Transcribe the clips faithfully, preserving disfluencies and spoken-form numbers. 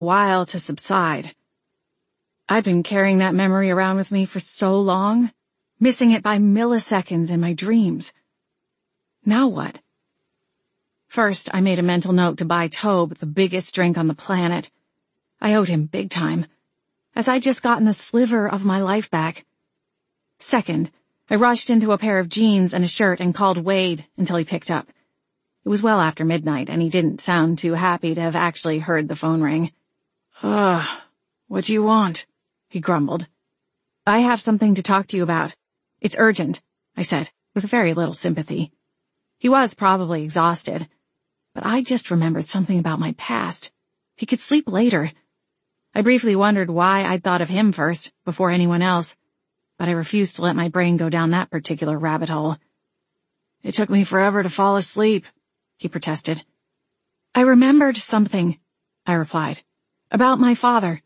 while to subside. I'd been carrying that memory around with me for so long, missing it by milliseconds in my dreams. Now what? First, I made a mental note to buy Tobe the biggest drink on the planet. I owed him big time, as I'd just gotten a sliver of my life back. Second, I rushed into a pair of jeans and a shirt and called Wade until he picked up. It was well after midnight, and he didn't sound too happy to have actually heard the phone ring. Ugh, what do you want? He grumbled. I have something to talk to you about. It's urgent, I said, with very little sympathy. He was probably exhausted, but I just remembered something about my past. He could sleep later. I briefly wondered why I'd thought of him first, before anyone else, but I refused to let my brain go down that particular rabbit hole. It took me forever to fall asleep, he protested. I remembered something, I replied, about my father.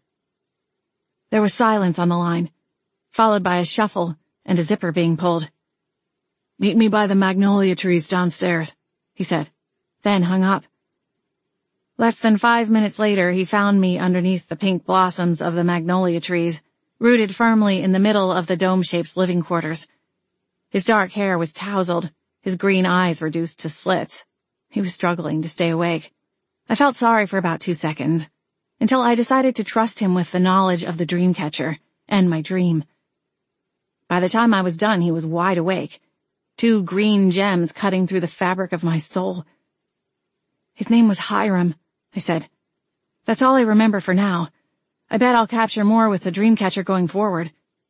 There was silence on the line, followed by a shuffle and a zipper being pulled. Meet me by the magnolia trees downstairs, he said, then hung up. Less than five minutes later, he found me underneath the pink blossoms of the magnolia trees, rooted firmly in the middle of the dome-shaped living quarters. His dark hair was tousled, his green eyes reduced to slits. He was struggling to stay awake. I felt sorry for about two seconds, until I decided to trust him with the knowledge of the dream catcher and my dream. By the time I was done, he was wide awake, two green gems cutting through the fabric of my soul. His name was Hiram, I said. That's all I remember for now. I bet I'll capture more with the dream catcher going forward.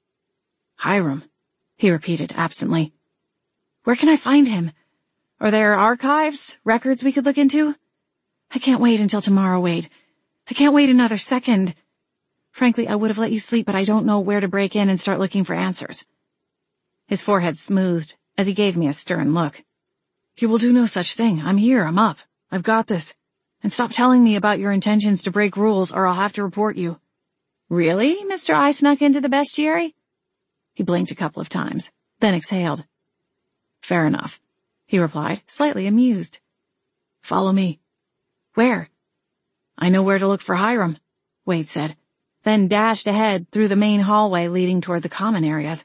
Hiram, he repeated absently. Where can I find him? Are there archives, records we could look into? I can't wait until tomorrow, Wade. I can't wait another second. Frankly, I would have let you sleep, but I don't know where to break in and start looking for answers. His forehead smoothed as he gave me a stern look. You will do no such thing. I'm here. I'm up. I've got this. And stop telling me about your intentions to break rules or I'll have to report you. Really, Mister I snuck into the bestiary? He blinked a couple of times, then exhaled. Fair enough, he replied, slightly amused. Follow me. Where? I know where to look for Hiram, Wade said, then dashed ahead through the main hallway leading toward the common areas.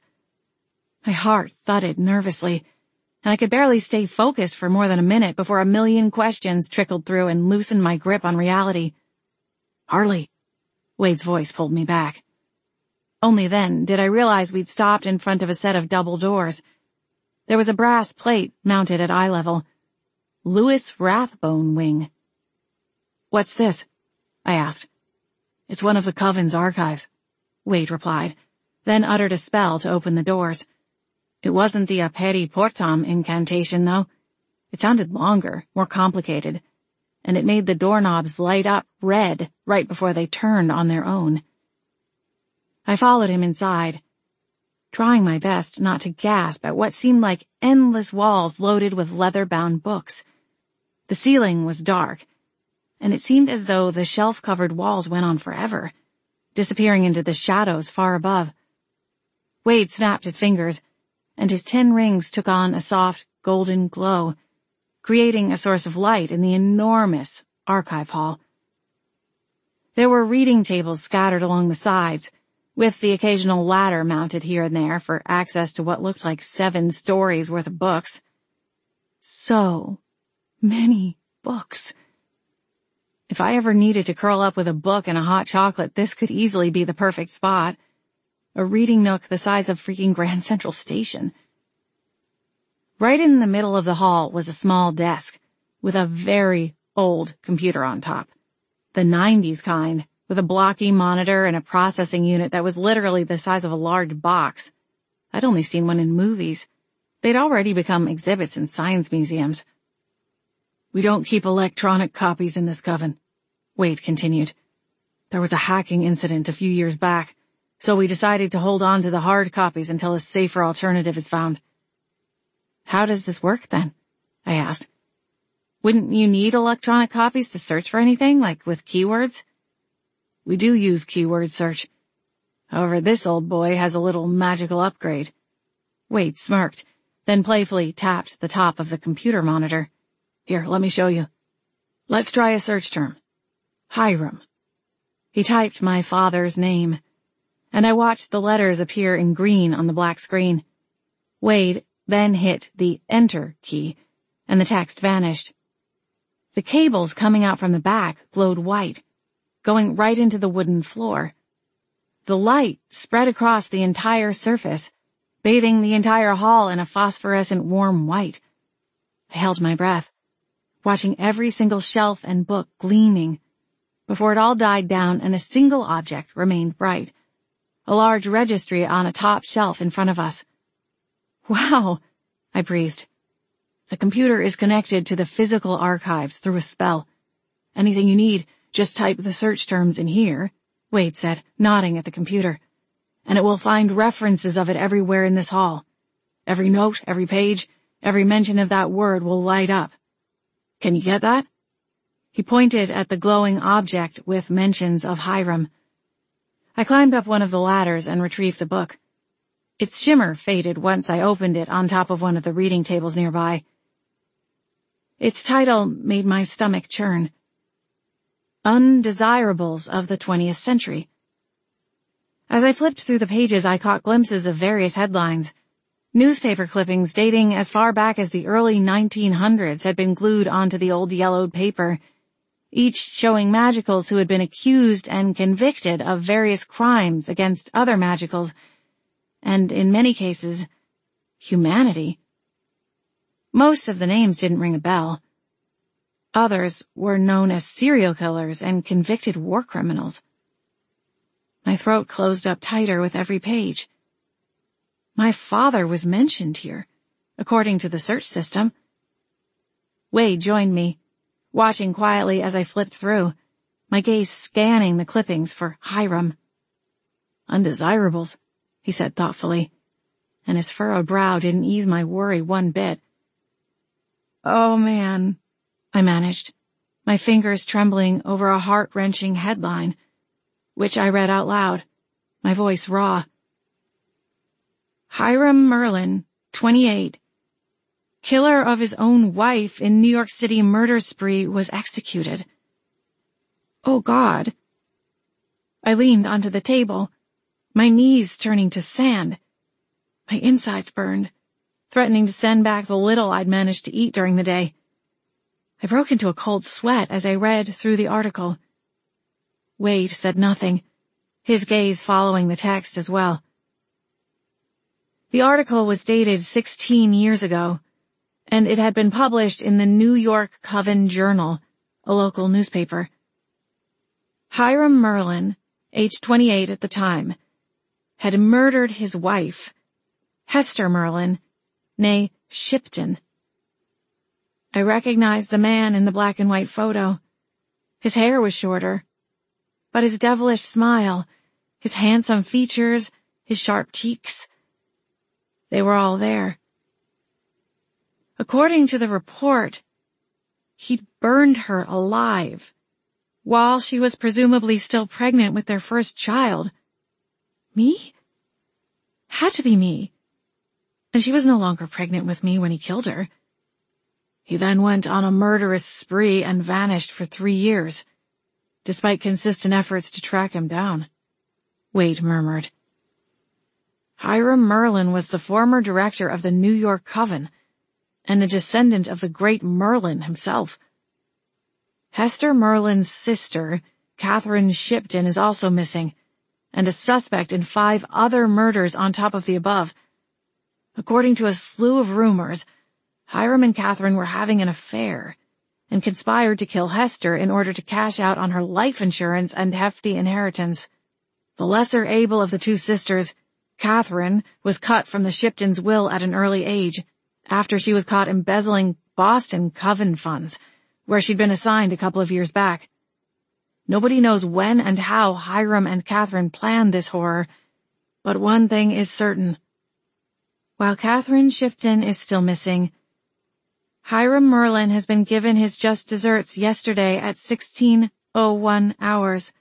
My heart thudded nervously, and I could barely stay focused for more than a minute before a million questions trickled through and loosened my grip on reality. Harley, Wade's voice pulled me back. Only then did I realize we'd stopped in front of a set of double doors. There was a brass plate mounted at eye level. Lewis Rathbone Wing. What's this? I asked. It's one of the Coven's archives, Wade replied, then uttered a spell to open the doors. It wasn't the Aperi Portam incantation, though. It sounded longer, more complicated, and it made the doorknobs light up red right before they turned on their own. I followed him inside, trying my best not to gasp at what seemed like endless walls loaded with leather-bound books. The ceiling was dark, and it seemed as though the shelf-covered walls went on forever, disappearing into the shadows far above. Wade snapped his fingers, and his tin rings took on a soft, golden glow, creating a source of light in the enormous archive hall. There were reading tables scattered along the sides, with the occasional ladder mounted here and there for access to what looked like seven stories worth of books. So many books. If I ever needed to curl up with a book and a hot chocolate, this could easily be the perfect spot. A reading nook the size of freaking Grand Central Station. Right in the middle of the hall was a small desk with a very old computer on top. The nineties kind, with a blocky monitor and a processing unit that was literally the size of a large box. I'd only seen one in movies. They'd already become exhibits in science museums. We don't keep electronic copies in this coven, Wade continued. There was a hacking incident a few years back, so we decided to hold on to the hard copies until a safer alternative is found. How does this work then? I asked. Wouldn't you need electronic copies to search for anything, like with keywords? We do use keyword search. However, this old boy has a little magical upgrade. Wade smirked, then playfully tapped the top of the computer monitor. Here, let me show you. Let's try a search term. Hiram. He typed my father's name, and I watched the letters appear in green on the black screen. Wade then hit the Enter key, and the text vanished. The cables coming out from the back glowed white, going right into the wooden floor. The light spread across the entire surface, bathing the entire hall in a phosphorescent warm white. I held my breath, watching every single shelf and book gleaming, before it all died down and a single object remained bright, a large registry on a top shelf in front of us. Wow, I breathed. The computer is connected to the physical archives through a spell. Anything you need, just type the search terms in here, Wade said, nodding at the computer, and it will find references of it everywhere in this hall. Every note, every page, every mention of that word will light up. Can you get that? He pointed at the glowing object with mentions of Hiram. I climbed up one of the ladders and retrieved the book. Its shimmer faded once I opened it on top of one of the reading tables nearby. Its title made my stomach churn. Undesirables of the twentieth Century. As I flipped through the pages, I caught glimpses of various headlines. Newspaper clippings dating as far back as the early nineteen hundreds had been glued onto the old yellowed paper, each showing magicals who had been accused and convicted of various crimes against other magicals, and in many cases, humanity. Most of the names didn't ring a bell. Others were known as serial killers and convicted war criminals. My throat closed up tighter with every page. My father was mentioned here, according to the search system. Wade joined me, watching quietly as I flipped through, my gaze scanning the clippings for Hiram. Undesirables, he said thoughtfully, and his furrowed brow didn't ease my worry one bit. Oh man, I managed, my fingers trembling over a heart-wrenching headline, which I read out loud, my voice raw. Hiram Merlin, twenty-eight, killer of his own wife in New York City murder spree, was executed. Oh God. I leaned onto the table, my knees turning to sand. My insides burned, threatening to send back the little I'd managed to eat during the day. I broke into a cold sweat as I read through the article. Wade said nothing, his gaze following the text as well. The article was dated sixteen years ago, and it had been published in the New York Coven Journal, a local newspaper. Hiram Merlin, age twenty-eight at the time, had murdered his wife, Hester Merlin, née Shipton. I recognized the man in the black and white photo. His hair was shorter, but his devilish smile, his handsome features, his sharp cheeks, they were all there. According to the report, he'd burned her alive, while she was presumably still pregnant with their first child. Me? Had to be me. And she was no longer pregnant with me when he killed her. He then went on a murderous spree and vanished for three years, despite consistent efforts to track him down, Wade murmured. Hiram Merlin was the former director of the New York Coven, and a descendant of the great Merlin himself. Hester Merlin's sister, Catherine Shipton, is also missing, and a suspect in five other murders on top of the above. According to a slew of rumors, Hiram and Catherine were having an affair, and conspired to kill Hester in order to cash out on her life insurance and hefty inheritance. The lesser able of the two sisters, Catherine, was cut from the Shiptons' will at an early age, after she was caught embezzling Boston Coven funds, where she'd been assigned a couple of years back. Nobody knows when and how Hiram and Catherine planned this horror, but one thing is certain. While Catherine Shipton is still missing, Hiram Merlin has been given his just desserts yesterday at sixteen oh one hours.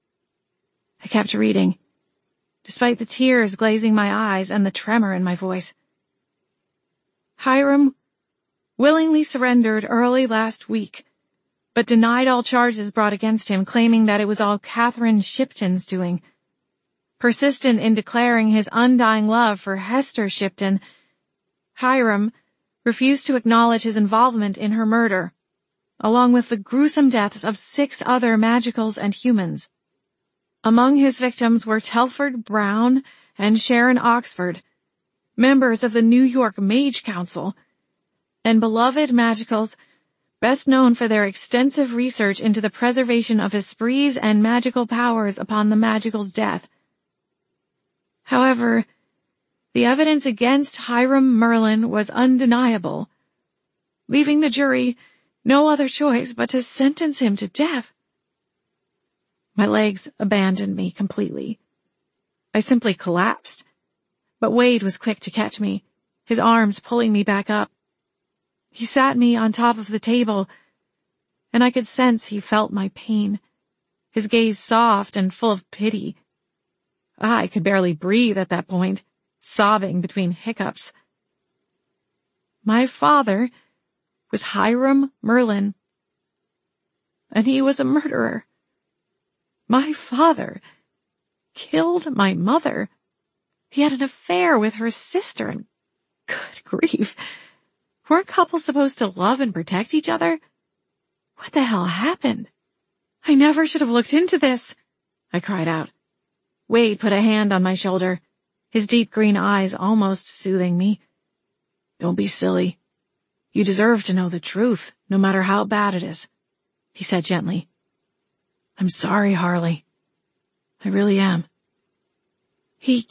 I kept reading, despite the tears glazing my eyes and the tremor in my voice. Hiram willingly surrendered early last week, but denied all charges brought against him, claiming that it was all Catherine Shipton's doing. Persistent in declaring his undying love for Hester Shipton, Hiram refused to acknowledge his involvement in her murder, along with the gruesome deaths of six other magicals and humans. Among his victims were Telford Brown and Sharon Oxford, members of the New York Mage Council, and beloved magicals best known for their extensive research into the preservation of esprits and magical powers upon the magical's death. However, the evidence against Hiram Merlin was undeniable, leaving the jury no other choice but to sentence him to death. My legs abandoned me completely. I simply collapsed, but Wade was quick to catch me, his arms pulling me back up. He sat me on top of the table, and I could sense he felt my pain, his gaze soft and full of pity. I could barely breathe at that point, sobbing between hiccups. My father was Hiram Merlin, and he was a murderer. My father killed my mother. He had an affair with her sister, and good grief, weren't couples supposed to love and protect each other? What the hell happened? I never should have looked into this, I cried out. Wade put a hand on my shoulder, his deep green eyes almost soothing me. Don't be silly. You deserve to know the truth, no matter how bad it is, he said gently. I'm sorry, Harley. I really am. He...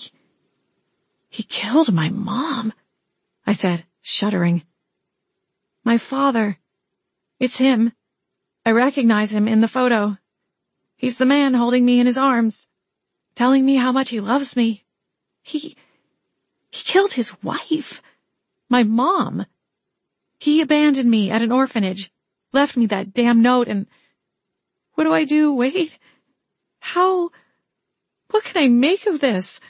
he killed my mom, I said, shuddering. My father. It's him. I recognize him in the photo. He's the man holding me in his arms, telling me how much he loves me. He... he killed his wife. My mom. He abandoned me at an orphanage, left me that damn note, and... What do I do, Wade? How... what can I make of this?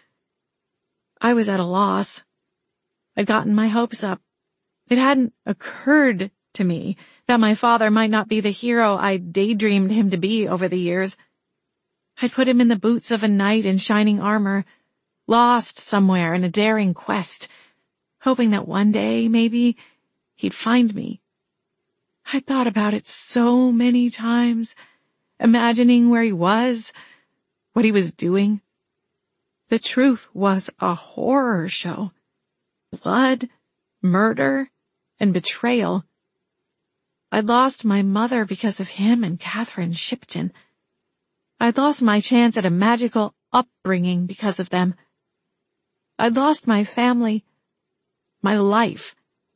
I was at a loss. I'd gotten my hopes up. It hadn't occurred to me that my father might not be the hero I'd daydreamed him to be over the years. I'd put him in the boots of a knight in shining armor, lost somewhere in a daring quest, hoping that one day, maybe, he'd find me. I'd thought about it so many times, imagining where he was, what he was doing. The truth was a horror show. Blood, murder, and betrayal. I'd lost my mother because of him and Catherine Shipton. I'd lost my chance at a magical upbringing because of them. I'd lost my family, my life.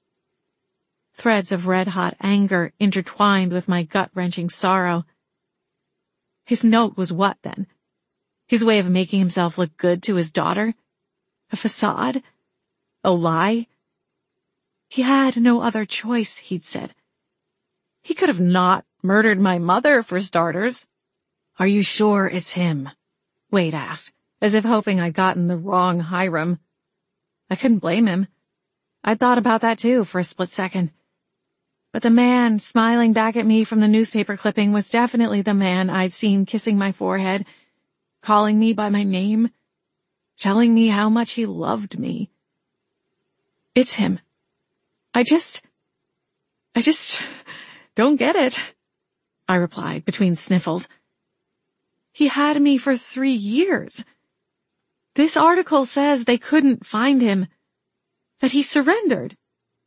Threads of red-hot anger intertwined with my gut-wrenching sorrow. His note was what, then? His way of making himself look good to his daughter? A facade? A lie? He had no other choice, he'd said. He could have not murdered my mother, for starters. Are you sure it's him? Wade asked, as if hoping I'd gotten the wrong Hiram. I couldn't blame him. I'd thought about that too for a split second. But the man smiling back at me from the newspaper clipping was definitely the man I'd seen kissing my forehead, calling me by my name, telling me how much he loved me. It's him. I just... I just don't get it, I replied between sniffles. He had me for three years. This article says they couldn't find him, that he surrendered.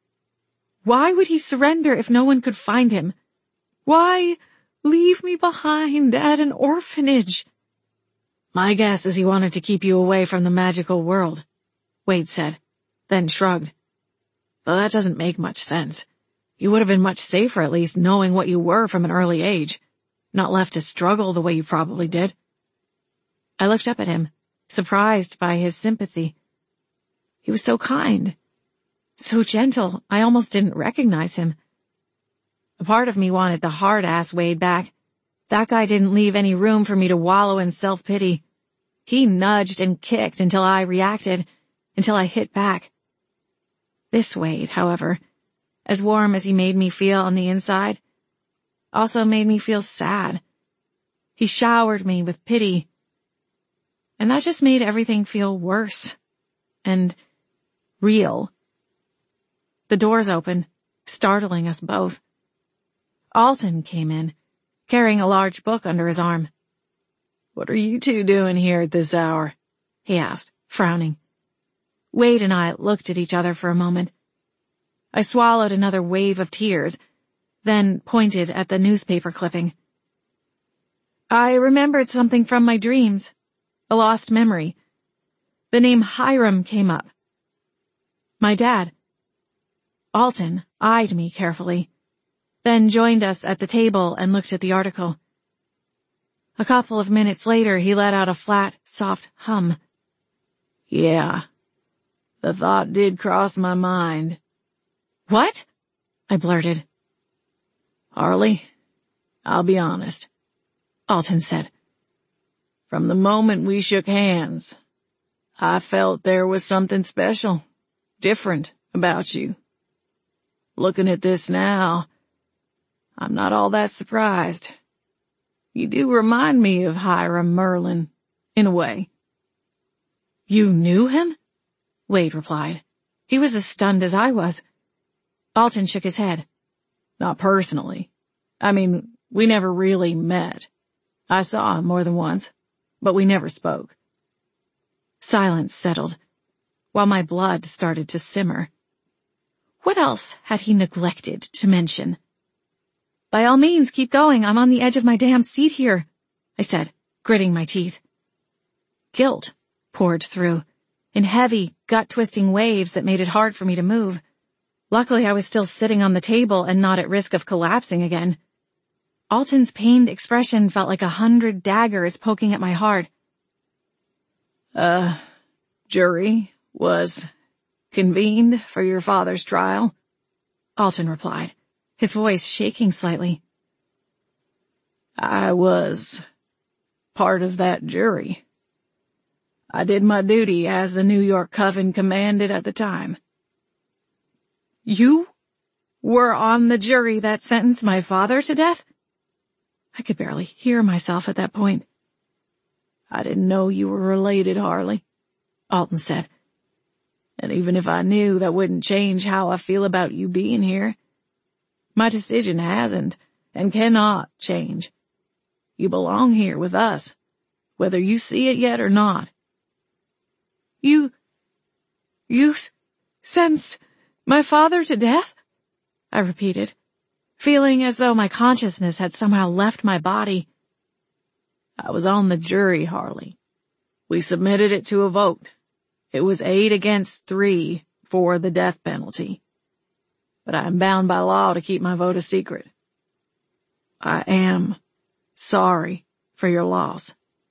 Why would he surrender if no one could find him? Why leave me behind at an orphanage? My guess is he wanted to keep you away from the magical world, Wade said, then shrugged. Though that doesn't make much sense. You would have been much safer at least knowing what you were from an early age, not left to struggle the way you probably did. I looked up at him, surprised by his sympathy. He was so kind, so gentle, I almost didn't recognize him. A part of me wanted the hard-ass Wade back. That guy didn't leave any room for me to wallow in self-pity. He nudged and kicked until I reacted, until I hit back. This Wade, however, as warm as he made me feel on the inside, also made me feel sad. He showered me with pity, and that just made everything feel worse and real. The doors opened, startling us both. Alton came in, carrying a large book under his arm. "What are you two doing here at this hour?" he asked, frowning. Wade and I looked at each other for a moment. I swallowed another wave of tears, then pointed at the newspaper clipping. I remembered something from my dreams, a lost memory. The name Hiram came up. My dad. Alton eyed me carefully, then joined us at the table and looked at the article. A couple of minutes later, he let out a flat, soft hum. "Yeah, the thought did cross my mind." "What?" I blurted. "Harley, I'll be honest," Alton said. "From the moment we shook hands, I felt there was something special, different about you. Looking at this now, I'm not all that surprised. You do remind me of Hiram Merlin, in a way." "You knew him?" Wade replied. He was as stunned as I was. Alton shook his head. "Not personally. I mean, we never really met. I saw him more than once, but we never spoke." Silence settled, while my blood started to simmer. What else had he neglected to mention? "By all means, keep going. I'm on the edge of my damn seat here," I said, gritting my teeth. Guilt poured through, in heavy, gut-twisting waves that made it hard for me to move. Luckily, I was still sitting on the table and not at risk of collapsing again. Alton's pained expression felt like a hundred daggers poking at my heart. Uh, jury was convened for your father's trial," Alton replied, his voice shaking slightly. "I was part of that jury. I did my duty as the New York Coven commanded at the time." "You were on the jury that sentenced my father to death?" I could barely hear myself at that point. "I didn't know you were related, Harley," Alton said. "And even if I knew, that wouldn't change how I feel about you being here. My decision hasn't and cannot change. You belong here with us, whether you see it yet or not." You... you s- sentenced my father to death?" I repeated, feeling as though my consciousness had somehow left my body. "I was on the jury, Harley. We submitted it to a vote. It was eight against three for the death penalty. But I am bound by law to keep my vote a secret. I am sorry for your loss."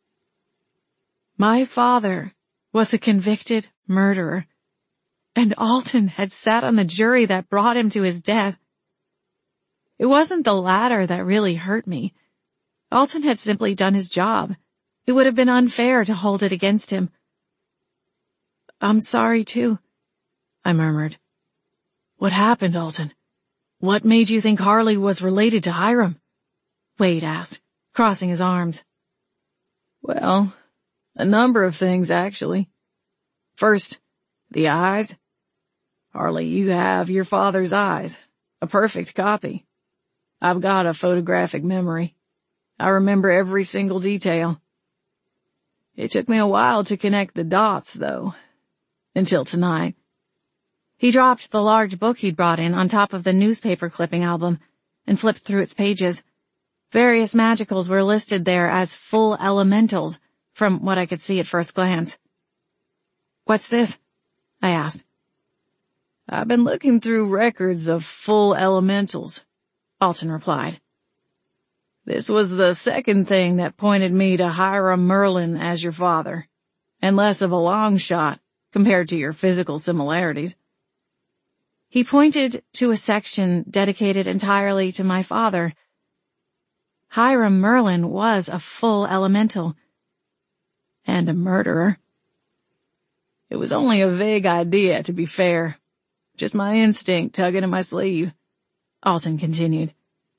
My father was a convicted murderer, and Alton had sat on the jury that brought him to his death. It wasn't the latter that really hurt me. Alton had simply done his job. It would have been unfair to hold it against him. "I'm sorry, too," I murmured. "What happened, Alton? What made you think Harley was related to Hiram?" Wade asked, crossing his arms. "Well, a number of things, actually. First, the eyes. Harley, you have your father's eyes, a perfect copy. I've got a photographic memory. I remember every single detail. It took me a while to connect the dots, though, until tonight." He dropped the large book he'd brought in on top of the newspaper clipping album and flipped through its pages. Various magicals were listed there as full elementals, from what I could see at first glance. "What's this?" I asked. "I've been looking through records of full elementals," Alton replied. "This was the second thing that pointed me to Hiram Merlin as your father, and less of a long shot compared to your physical similarities." He pointed to a section dedicated entirely to my father. Hiram Merlin was a full elemental. And a murderer. It was only a vague idea, to be fair. Just my instinct tugging at my sleeve, Alton continued.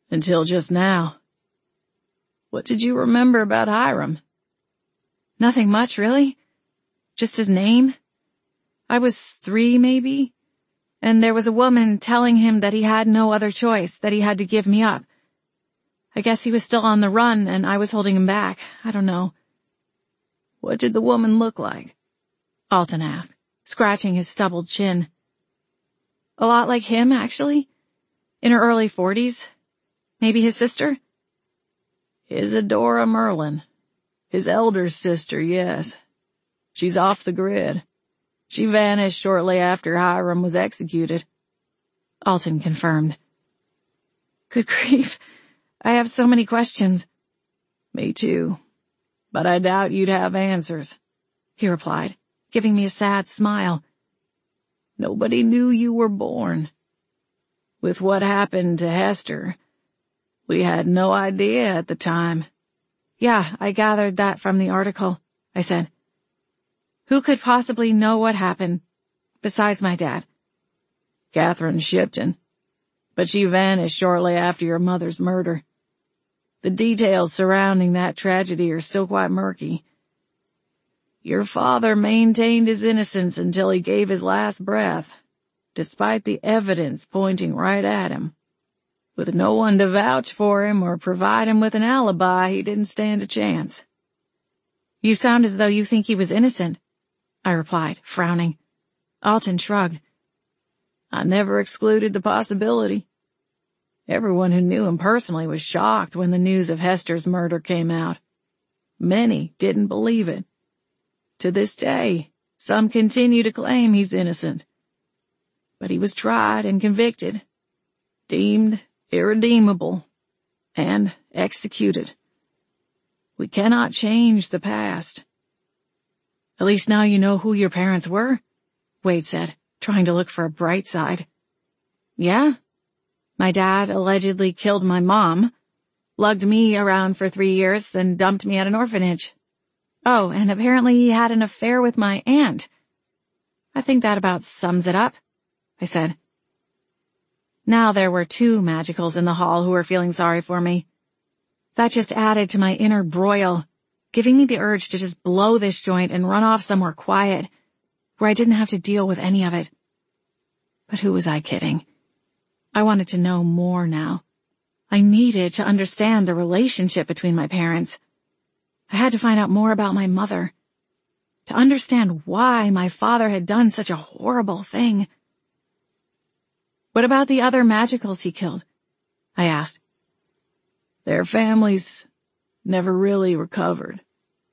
Until just now. What did you remember about Hiram? Nothing much, really. Just his name. I was three, maybe, and there was a woman telling him that he had no other choice, that he had to give me up. I guess he was still on the run, and I was holding him back. I don't know. What did the woman look like? Alton asked, scratching his stubbled chin. A lot like him, actually. In her early forties. Maybe his sister? Isadora Merlin. His elder sister, yes. She's off the grid. She vanished shortly after Hiram was executed. Alton confirmed. Good grief. I have so many questions. Me too. But I doubt you'd have answers, he replied, giving me a sad smile. Nobody knew you were born. With what happened to Hester, we had no idea at the time. Yeah, I gathered that from the article, I said. Who could possibly know what happened, besides my dad? Catherine Shipton. But she vanished shortly after your mother's murder. The details surrounding that tragedy are still quite murky. Your father maintained his innocence until he gave his last breath, despite the evidence pointing right at him. With no one to vouch for him or provide him with an alibi, he didn't stand a chance. You sound as though you think he was innocent, I replied, frowning. Alton shrugged. I never excluded the possibility. Everyone who knew him personally was shocked when the news of Hester's murder came out. Many didn't believe it. To this day, some continue to claim he's innocent. But he was tried and convicted, deemed irredeemable, and executed. We cannot change the past. At least now you know who your parents were, Wade said, trying to look for a bright side. Yeah. My dad allegedly killed my mom, lugged me around for three years, then dumped me at an orphanage. Oh, and apparently he had an affair with my aunt. I think that about sums it up, I said. Now there were two magicals in the hall who were feeling sorry for me. That just added to my inner broil, giving me the urge to just blow this joint and run off somewhere quiet, where I didn't have to deal with any of it. But who was I kidding? I wanted to know more now. I needed to understand the relationship between my parents. I had to find out more about my mother, to understand why my father had done such a horrible thing. What about the other magicals he killed? I asked. Their families never really recovered.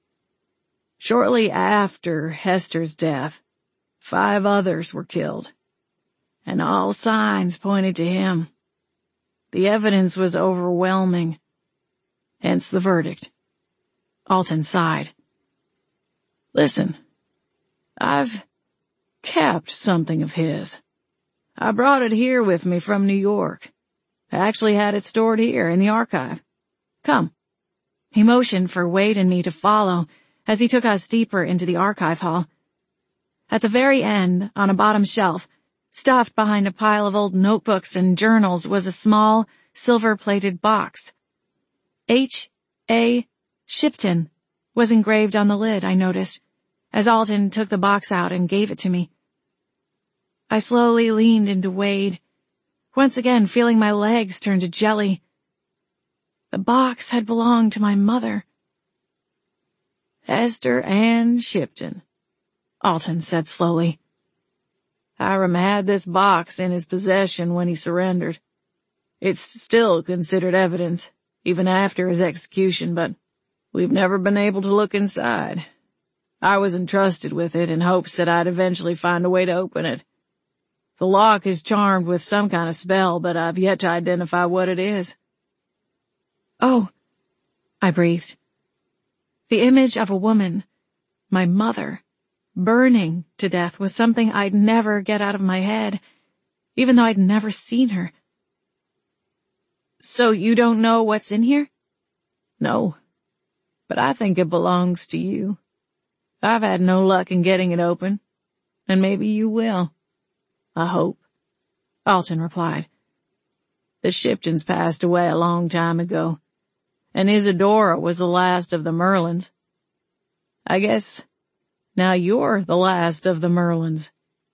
Shortly after Hester's death, five others were killed, and all signs pointed to him. The evidence was overwhelming, hence the verdict. Alton sighed. Listen, I've kept something of his. I brought it here with me from New York. I actually had it stored here in the archive. Come. He motioned for Wade and me to follow as he took us deeper into the archive hall. At the very end, on a bottom shelf, stuffed behind a pile of old notebooks and journals, was a small, silver-plated box. H. A. Shipton was engraved on the lid, I noticed, as Alton took the box out and gave it to me. I slowly leaned into Wade, once again feeling my legs turn to jelly. The box had belonged to my mother. Hester Ann Shipton, Alton said slowly. Hiram had this box in his possession when he surrendered. It's still considered evidence, even after his execution, but we've never been able to look inside. I was entrusted with it in hopes that I'd eventually find a way to open it. The lock is charmed with some kind of spell, but I've yet to identify what it is. Oh, I breathed. The image of a woman, my mother, burning to death was something I'd never get out of my head, even though I'd never seen her. So you don't know what's in here? No, but I think it belongs to you. I've had no luck in getting it open, and maybe you will. I hope, Alton replied. The Shiptons passed away a long time ago, and Isadora was the last of the Merlins. I guess now you're the last of the Merlins.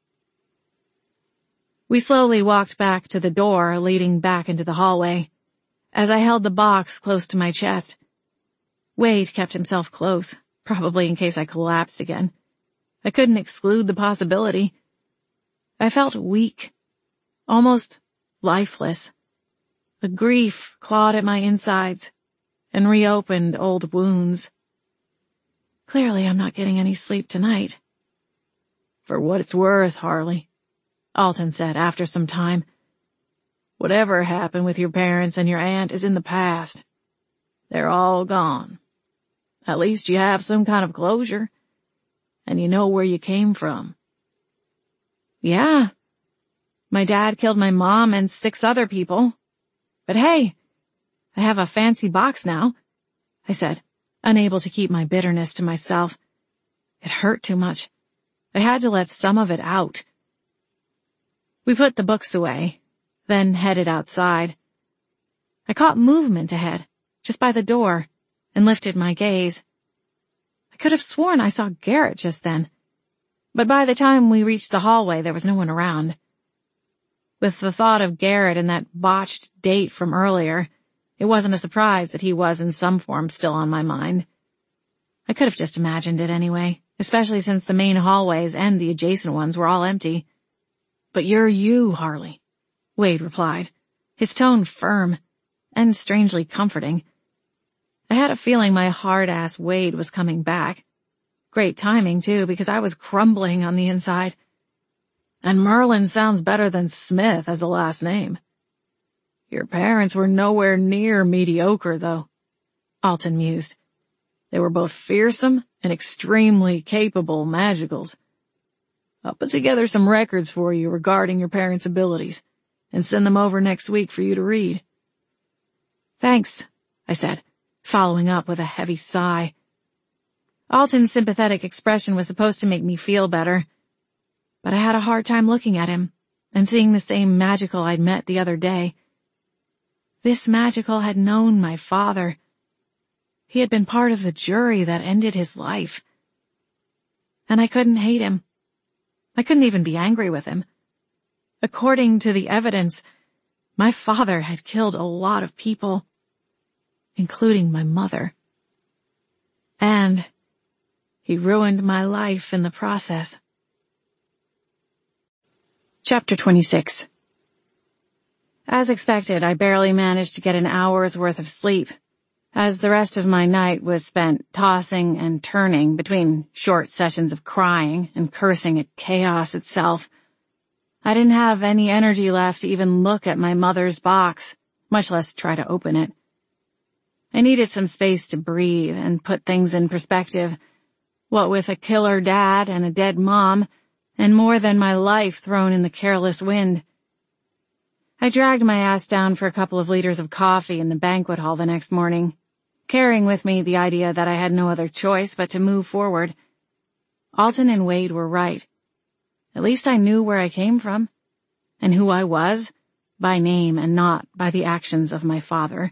We slowly walked back to the door leading back into the hallway, as I held the box close to my chest. Wade kept himself close, probably in case I collapsed again. I couldn't exclude the possibility. I felt weak, almost lifeless. The grief clawed at my insides and reopened old wounds. Clearly I'm not getting any sleep tonight. For what it's worth, Harley, Alton said after some time. Whatever happened with your parents and your aunt is in the past. They're all gone. At least you have some kind of closure, and you know where you came from. Yeah. My dad killed my mom and six other people. But hey, I have a fancy box now, I said, unable to keep my bitterness to myself. It hurt too much. I had to let some of it out. We put the books away, then headed outside. I caught movement ahead, just by the door, and lifted my gaze. I could have sworn I saw Garrett just then, but by the time we reached the hallway there was no one around. With the thought of Garrett and that botched date from earlier, it wasn't a surprise that he was in some form still on my mind. I could have just imagined it anyway, especially since the main hallways and the adjacent ones were all empty. But you're you, Harley, Wade replied, his tone firm and strangely comforting. I had a feeling my hard-ass Wade was coming back. Great timing, too, because I was crumbling on the inside. And Merlin sounds better than Smith as a last name. Your parents were nowhere near mediocre, though, Alton mused. They were both fearsome and extremely capable magicals. I'll put together some records for you regarding your parents' abilities and send them over next week for you to read. Thanks, I said, following up with a heavy sigh. Alton's sympathetic expression was supposed to make me feel better, but I had a hard time looking at him and seeing the same magical I'd met the other day. This magical had known my father. He had been part of the jury that ended his life. And I couldn't hate him. I couldn't even be angry with him. According to the evidence, my father had killed a lot of people, including my mother. And he ruined my life in the process. Chapter twenty-six. As expected, I barely managed to get an hour's worth of sleep, as the rest of my night was spent tossing and turning between short sessions of crying and cursing at chaos itself. I didn't have any energy left to even look at my mother's box, much less try to open it. I needed some space to breathe and put things in perspective, what with a killer dad and a dead mom, and more than my life thrown in the careless wind. I dragged my ass down for a couple of liters of coffee in the banquet hall the next morning, carrying with me the idea that I had no other choice but to move forward. Alton and Wade were right. At least I knew where I came from, and who I was, by name and not by the actions of my father.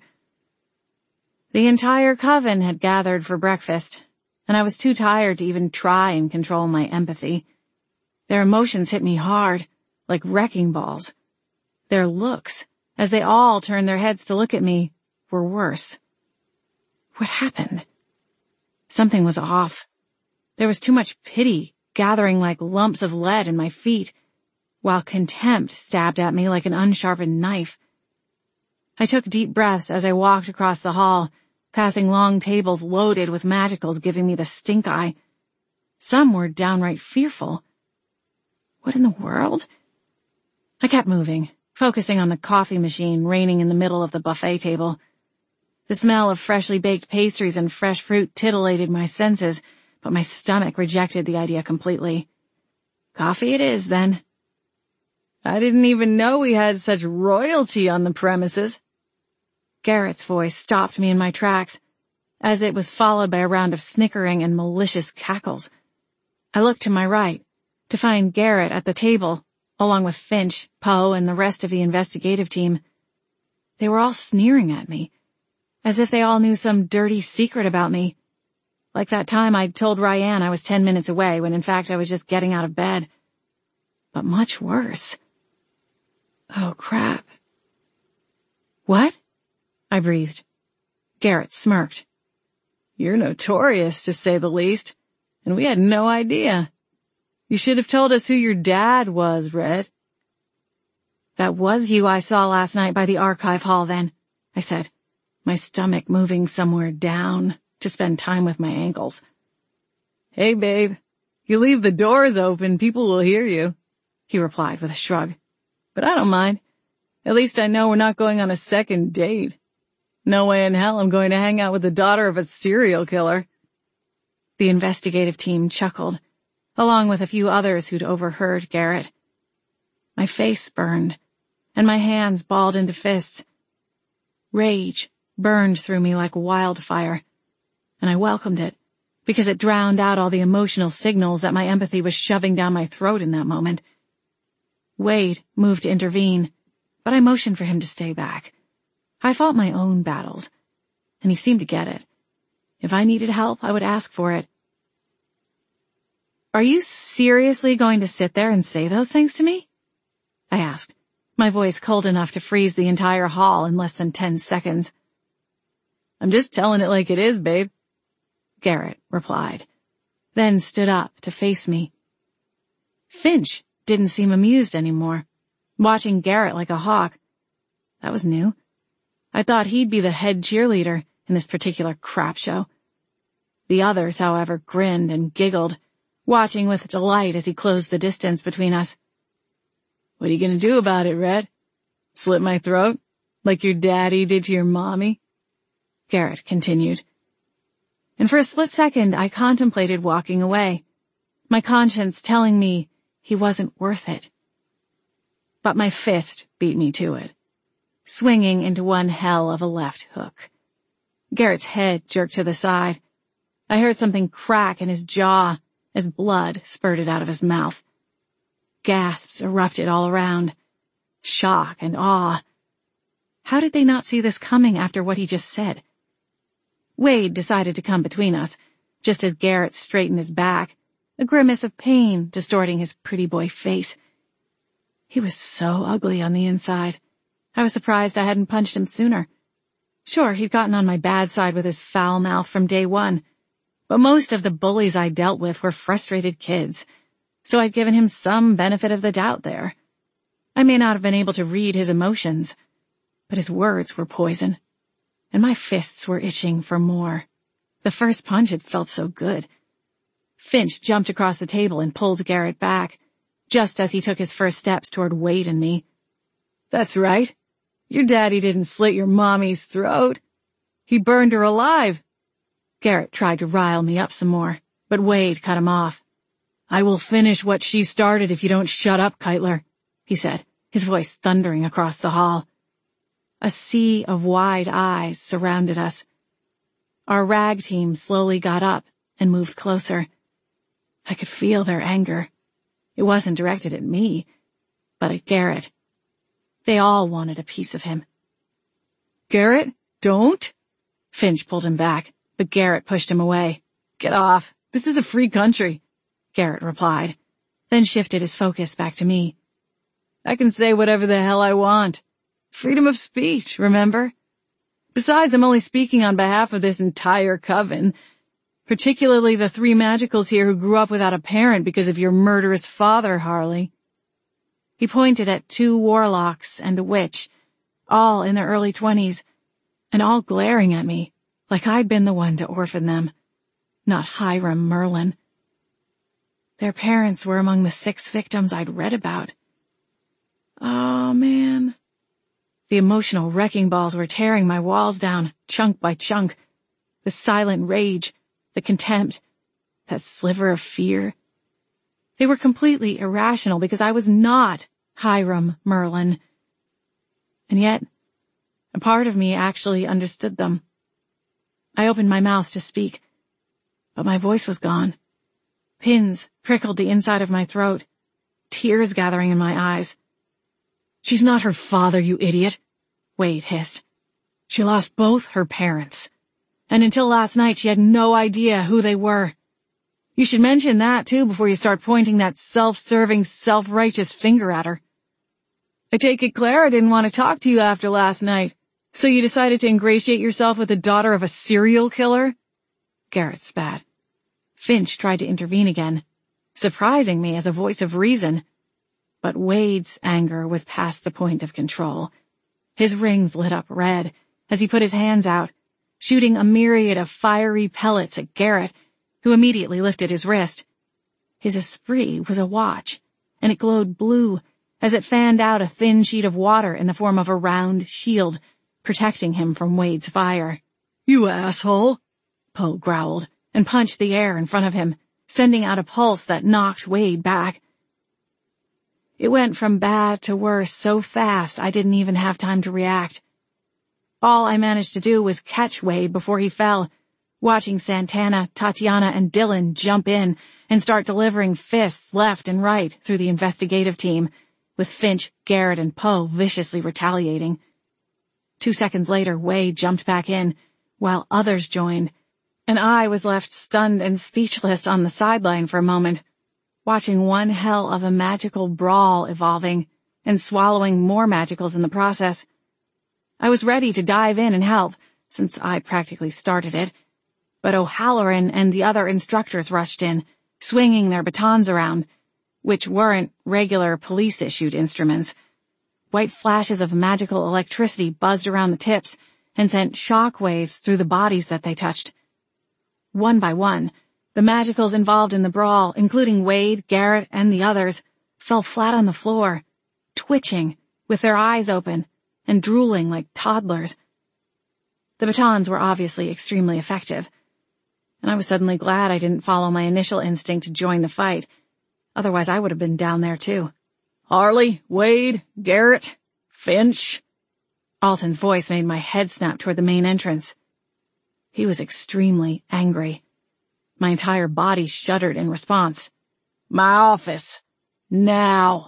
The entire coven had gathered for breakfast, and I was too tired to even try and control my empathy. Their emotions hit me hard, like wrecking balls. Their looks, as they all turned their heads to look at me, were worse. What happened? Something was off. There was too much pity gathering like lumps of lead in my feet, while contempt stabbed at me like an unsharpened knife. I took deep breaths as I walked across the hall, passing long tables loaded with magicals giving me the stink eye. Some were downright fearful. What in the world? I kept moving, focusing on the coffee machine reigning in the middle of the buffet table. The smell of freshly baked pastries and fresh fruit titillated my senses, but my stomach rejected the idea completely. Coffee it is, then. I didn't even know we had such royalty on the premises. Garrett's voice stopped me in my tracks, as it was followed by a round of snickering and malicious cackles. I looked to my right, to find Garrett at the table, along with Finch, Poe, and the rest of the investigative team. They were all sneering at me, as if they all knew some dirty secret about me. Like that time I'd told Ryan I was ten minutes away when in fact I was just getting out of bed. But much worse. Oh, crap. What? I breathed. Garrett smirked. You're notorious, to say the least, and we had no idea. You should have told us who your dad was, Red. That was you I saw last night by the archive hall then, I said, my stomach moving somewhere down to spend time with my ankles. Hey, babe, you leave the doors open, people will hear you, he replied with a shrug. But I don't mind. At least I know we're not going on a second date. No way in hell I'm going to hang out with the daughter of a serial killer. The investigative team chuckled, along with a few others who'd overheard Garrett. My face burned, and my hands balled into fists. Rage burned through me like wildfire, and I welcomed it, because it drowned out all the emotional signals that my empathy was shoving down my throat in that moment. Wade moved to intervene, but I motioned for him to stay back. I fought my own battles, and he seemed to get it. If I needed help, I would ask for it. Are you seriously going to sit there and say those things to me? I asked, my voice cold enough to freeze the entire hall in less than ten seconds. I'm just telling it like it is, babe, Garrett replied, then stood up to face me. Finch didn't seem amused anymore, watching Garrett like a hawk. That was new. I thought he'd be the head cheerleader in this particular crap show. The others, however, grinned and giggled, watching with delight as he closed the distance between us. What are you gonna do about it, Red? Slit my throat? Like your daddy did to your mommy? Garrett continued. And for a split second, I contemplated walking away, my conscience telling me he wasn't worth it. But my fist beat me to it, swinging into one hell of a left hook. Garrett's head jerked to the side. I heard something crack in his jaw as blood spurted out of his mouth. Gasps erupted all around. Shock and awe. How did they not see this coming after what he just said? Wade decided to come between us, just as Garrett straightened his back, a grimace of pain distorting his pretty boy face. He was so ugly on the inside. I was surprised I hadn't punched him sooner. Sure, he'd gotten on my bad side with his foul mouth from day one, but most of the bullies I dealt with were frustrated kids, so I'd given him some benefit of the doubt there. I may not have been able to read his emotions, but his words were poison, and my fists were itching for more. The first punch had felt so good. Finch jumped across the table and pulled Garrett back, just as he took his first steps toward Wade and me. That's right. Your daddy didn't slit your mommy's throat. He burned her alive. Garrett tried to rile me up some more, but Wade cut him off. I will finish what she started if you don't shut up, Keitler, he said, his voice thundering across the hall. A sea of wide eyes surrounded us. Our rag team slowly got up and moved closer. I could feel their anger. It wasn't directed at me, but at Garrett. They all wanted a piece of him. Garrett, don't! Finch pulled him back, but Garrett pushed him away. Get off. This is a free country, Garrett replied, then shifted his focus back to me. I can say whatever the hell I want. Freedom of speech, remember? Besides, I'm only speaking on behalf of this entire coven, particularly the three magicals here who grew up without a parent because of your murderous father, Harley. He pointed at two warlocks and a witch, all in their early twenties, and all glaring at me like I'd been the one to orphan them, not Hiram Merlin. Their parents were among the six victims I'd read about. Oh, man. The emotional wrecking balls were tearing my walls down, chunk by chunk. The silent rage, the contempt, that sliver of fear. They were completely irrational because I was not Hiram Merlin. And yet, a part of me actually understood them. I opened my mouth to speak, but my voice was gone. Pins prickled the inside of my throat, tears gathering in my eyes. She's not her father, you idiot, Wade hissed. She lost both her parents. And until last night, she had no idea who they were. You should mention that, too, before you start pointing that self-serving, self-righteous finger at her. I take it Clara didn't want to talk to you after last night, so you decided to ingratiate yourself with the daughter of a serial killer? Garrett spat. Finch tried to intervene again, surprising me as a voice of reason. But Wade's anger was past the point of control. His rings lit up red as he put his hands out, shooting a myriad of fiery pellets at Garrett, who immediately lifted his wrist. His esprit was a watch, and it glowed blue as it fanned out a thin sheet of water in the form of a round shield, protecting him from Wade's fire. You asshole! Poe growled and punched the air in front of him, sending out a pulse that knocked Wade back. It went from bad to worse so fast I didn't even have time to react. All I managed to do was catch Wade before he fell, watching Santana, Tatiana, and Dylan jump in and start delivering fists left and right through the investigative team, with Finch, Garrett, and Poe viciously retaliating. Two seconds later, Wade jumped back in, while others joined, and I was left stunned and speechless on the sideline for a moment, watching one hell of a magical brawl evolving and swallowing more magicals in the process. I was ready to dive in and help, since I practically started it, but O'Halloran and the other instructors rushed in, swinging their batons around, which weren't regular police-issued instruments. White flashes of magical electricity buzzed around the tips and sent shock waves through the bodies that they touched. One by one, the magicals involved in the brawl, including Wade, Garrett, and the others, fell flat on the floor, twitching, with their eyes open, and drooling like toddlers. The batons were obviously extremely effective, and I was suddenly glad I didn't follow my initial instinct to join the fight. Otherwise I would have been down there too. Harley, Wade, Garrett, Finch. Alton's voice made my head snap toward the main entrance. He was extremely angry. My entire body shuddered in response. My office. Now.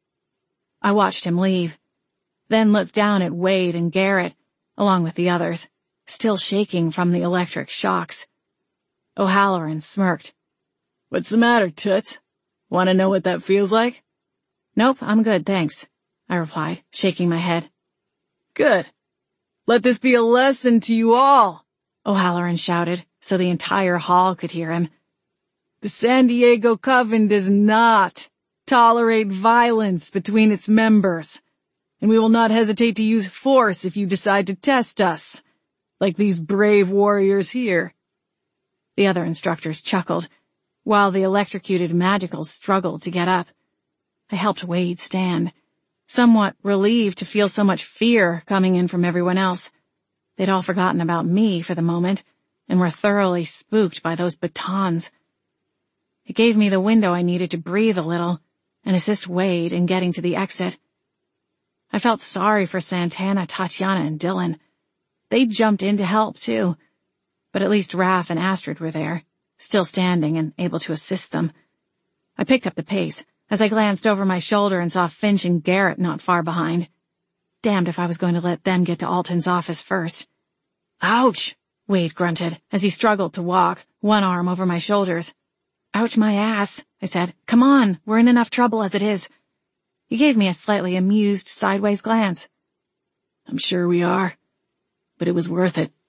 I watched him leave, then looked down at Wade and Garrett, along with the others, still shaking from the electric shocks. O'Halloran smirked. What's the matter, Toots? Want to know what that feels like? Nope, I'm good, thanks, I replied, shaking my head. Good. Let this be a lesson to you all, O'Halloran shouted, so the entire hall could hear him. The San Diego Coven does not tolerate violence between its members, and we will not hesitate to use force if you decide to test us, like these brave warriors here. The other instructors chuckled, while the electrocuted magicals struggled to get up. I helped Wade stand, somewhat relieved to feel so much fear coming in from everyone else. They'd all forgotten about me for the moment, and were thoroughly spooked by those batons. It gave me the window I needed to breathe a little, and assist Wade in getting to the exit. I felt sorry for Santana, Tatiana, and Dylan. They jumped in to help, too, but at least Raph and Astrid were there, still standing and able to assist them. I picked up the pace as I glanced over my shoulder and saw Finch and Garrett not far behind. Damned if I was going to let them get to Alton's office first. Ouch, Wade grunted as he struggled to walk, one arm over my shoulders. Ouch my ass, I said. Come on, we're in enough trouble as it is. He gave me a slightly amused sideways glance. I'm sure we are, but it was worth it.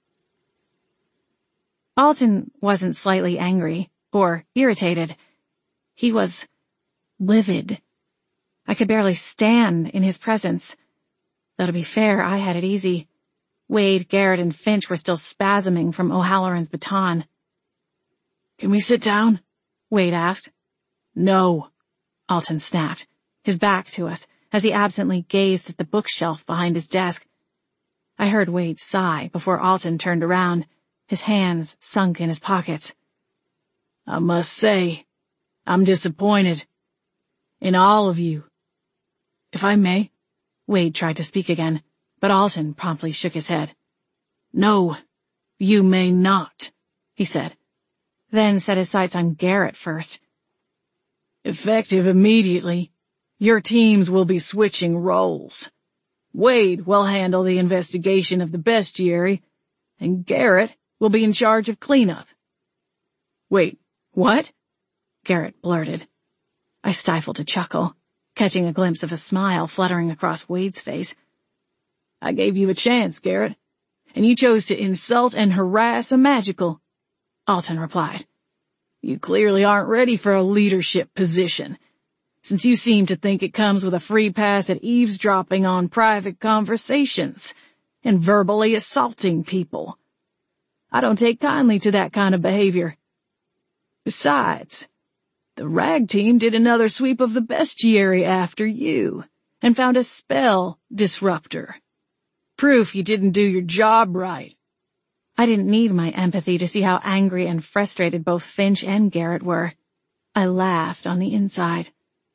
Alton wasn't slightly angry or irritated. He was livid. I could barely stand in his presence. Though to be fair, I had it easy. Wade, Garrett, and Finch were still spasming from O'Halloran's baton. Can we sit down? Wade asked. No, Alton snapped, his back to us, as he absently gazed at the bookshelf behind his desk. I heard Wade sigh before Alton turned around, his hands sunk in his pockets. I must say, I'm disappointed. In all of you. If I may, Wade tried to speak again, but Alton promptly shook his head. No, you may not, he said, then set his sights on Garrett first. Effective immediately, your teams will be switching roles. Wade will handle the investigation of the bestiary, and Garrett will be in charge of cleanup." "Wait, what?" Garrett blurted. I stifled a chuckle, catching a glimpse of a smile fluttering across Wade's face. "I gave you a chance, Garrett, and you chose to insult and harass a magical," Alton replied. "You clearly aren't ready for a leadership position, since you seem to think it comes with a free pass at eavesdropping on private conversations and verbally assaulting people. I don't take kindly to that kind of behavior. Besides, the rag team did another sweep of the bestiary after you and found a spell disruptor. Proof you didn't do your job right." I didn't need my empathy to see how angry and frustrated both Finch and Garrett were. I laughed on the inside.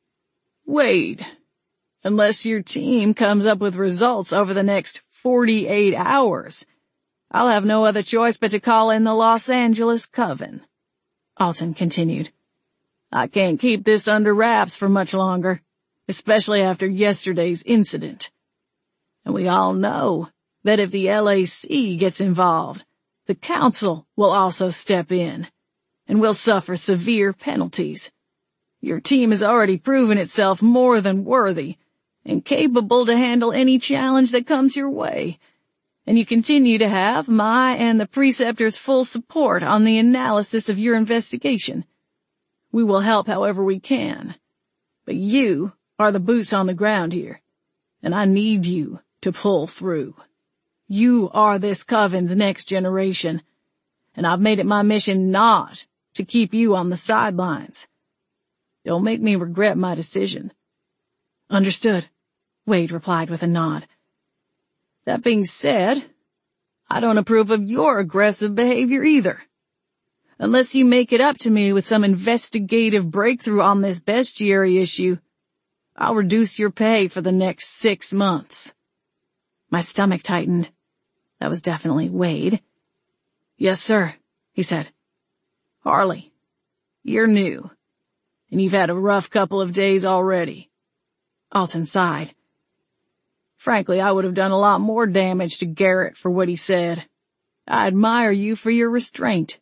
"Wade, unless your team comes up with results over the next forty-eight hours, I'll have no other choice but to call in the Los Angeles Coven," Alton continued. "I can't keep this under wraps for much longer, especially after yesterday's incident. And we all know that if the L A C gets involved, the council will also step in, and will suffer severe penalties. Your team has already proven itself more than worthy, and capable to handle any challenge that comes your way, and you continue to have my and the Preceptor's full support on the analysis of your investigation. We will help however we can, but you are the boots on the ground here, and I need you to pull through. You are this coven's next generation, and I've made it my mission not to keep you on the sidelines. Don't make me regret my decision." "Understood," Wade replied with a nod. "That being said, I don't approve of your aggressive behavior either. Unless you make it up to me with some investigative breakthrough on this bestiary issue, I'll reduce your pay for the next six months. My stomach tightened. That was definitely Wade. "Yes, sir," he said. "Harley, you're new, and you've had a rough couple of days already." Alton sighed. "Frankly, I would have done a lot more damage to Garrett for what he said. I admire you for your restraint."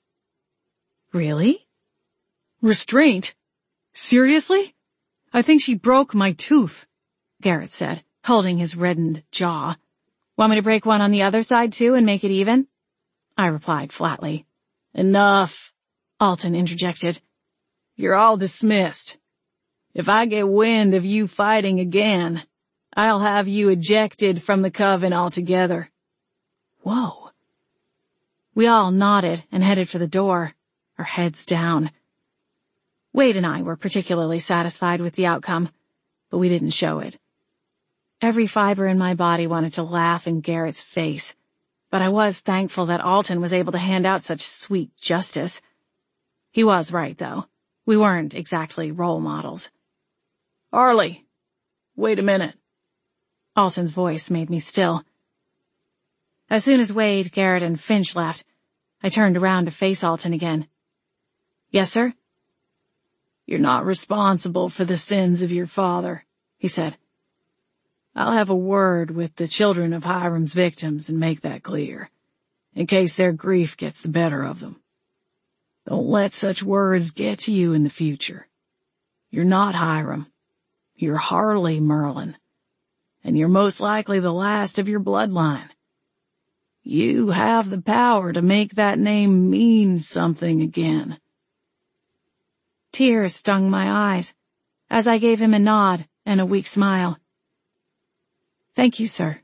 "Really? Restraint? Seriously? I think she broke my tooth," Garrett said, holding his reddened jaw. "Want me to break one on the other side too and make it even?" I replied flatly. "Enough," Alton interjected. "You're all dismissed. If I get wind of you fighting again, I'll have you ejected from the coven altogether." Whoa. We all nodded and headed for the door, our heads down. Wade and I were particularly satisfied with the outcome, but we didn't show it. Every fiber in my body wanted to laugh in Garrett's face, but I was thankful that Alton was able to hand out such sweet justice. He was right, though. We weren't exactly role models. "Harley, wait a minute." Alton's voice made me still. As soon as Wade, Garrett, and Finch left, I turned around to face Alton again. "Yes, sir?" "You're not responsible for the sins of your father," he said. "I'll have a word with the children of Hiram's victims and make that clear, in case their grief gets the better of them. Don't let such words get to you in the future. You're not Hiram. You're Harley Merlin, and you're most likely the last of your bloodline. You have the power to make that name mean something again." Tears stung my eyes as I gave him a nod and a weak smile. "Thank you, sir."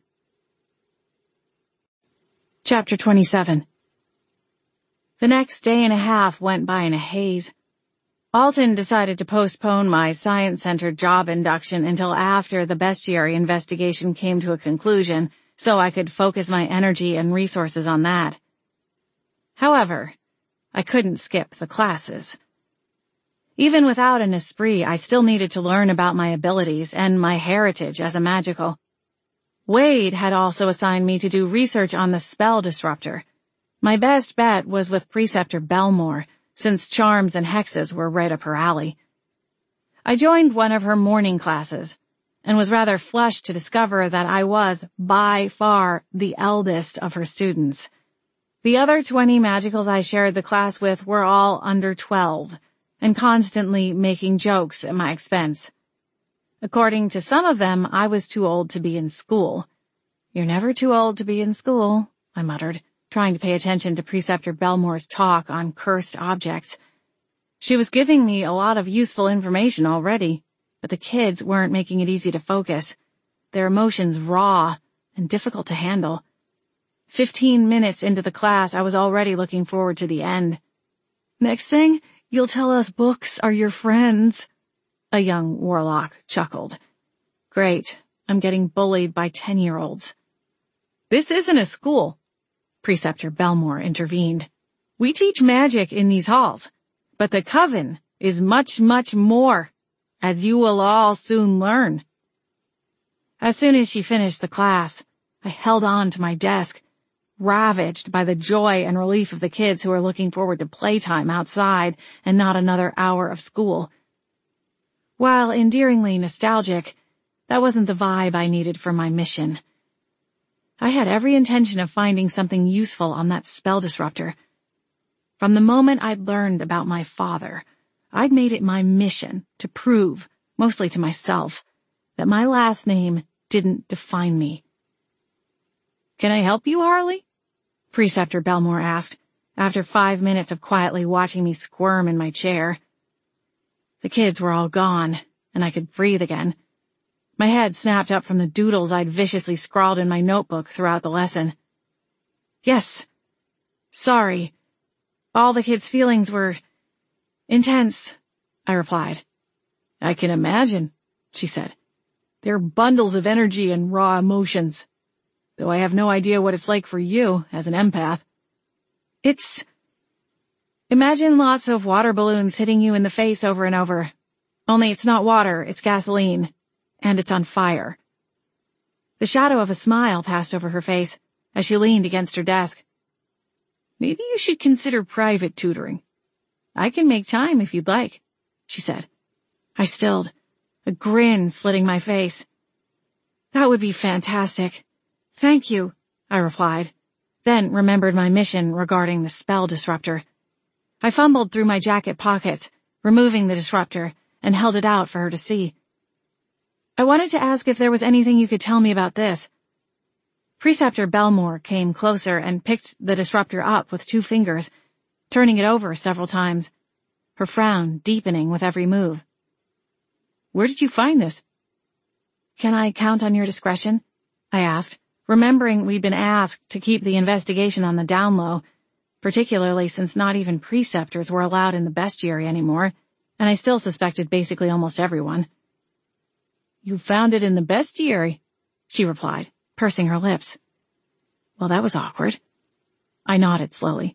Chapter twenty-seven. The next day and a half went by in a haze. Alton decided to postpone my Science Center job induction until after the bestiary investigation came to a conclusion, so I could focus my energy and resources on that. However, I couldn't skip the classes. Even without an esprit, I still needed to learn about my abilities and my heritage as a magical. Wade had also assigned me to do research on the spell disruptor. My best bet was with Preceptor Belmore, since charms and hexes were right up her alley. I joined one of her morning classes, and was rather flushed to discover that I was, by far, the eldest of her students. The other twenty magicals I shared the class with were all under twelve, and constantly making jokes at my expense. According to some of them, I was too old to be in school. "You're never too old to be in school," I muttered, trying to pay attention to Preceptor Belmore's talk on cursed objects. She was giving me a lot of useful information already, but the kids weren't making it easy to focus, their emotions raw and difficult to handle. Fifteen minutes into the class, I was already looking forward to the end. "Next thing, you'll tell us books are your friends," a young warlock chuckled. "Great, I'm getting bullied by ten-year-olds." "This isn't a school," Preceptor Belmore intervened. "We teach magic in these halls, but the Coven is much, much more, as you will all soon learn." As soon as she finished the class, I held on to my desk, ravaged by the joy and relief of the kids who were looking forward to playtime outside and not another hour of school. While endearingly nostalgic, that wasn't the vibe I needed for my mission. I had every intention of finding something useful on that spell disruptor. From the moment I'd learned about my father, I'd made it my mission to prove, mostly to myself, that my last name didn't define me. "Can I help you, Harley?" Preceptor Belmore asked, after five minutes of quietly watching me squirm in my chair. The kids were all gone, and I could breathe again. My head snapped up from the doodles I'd viciously scrawled in my notebook throughout the lesson. "Yes. Sorry. All the kids' feelings were intense," I replied. "I can imagine," she said. "They're bundles of energy and raw emotions. Though I have no idea what it's like for you as an empath. It's... Imagine lots of water balloons hitting you in the face over and over. Only it's not water, it's gasoline. And it's on fire." The shadow of a smile passed over her face as she leaned against her desk. "Maybe you should consider private tutoring. I can make time if you'd like," she said. I stilled, a grin slitting my face. "That would be fantastic. Thank you," I replied, then remembered my mission regarding the spell disruptor. I fumbled through my jacket pockets, removing the disruptor, and held it out for her to see. "I wanted to ask if there was anything you could tell me about this." Preceptor Belmore came closer and picked the disruptor up with two fingers, turning it over several times, her frown deepening with every move. "Where did you find this?" "Can I count on your discretion?" I asked, remembering we'd been asked to keep the investigation on the down low, particularly since not even preceptors were allowed in the bestiary anymore, and I still suspected basically almost everyone. "You found it in the bestiary," she replied, pursing her lips. Well, that was awkward. I nodded slowly.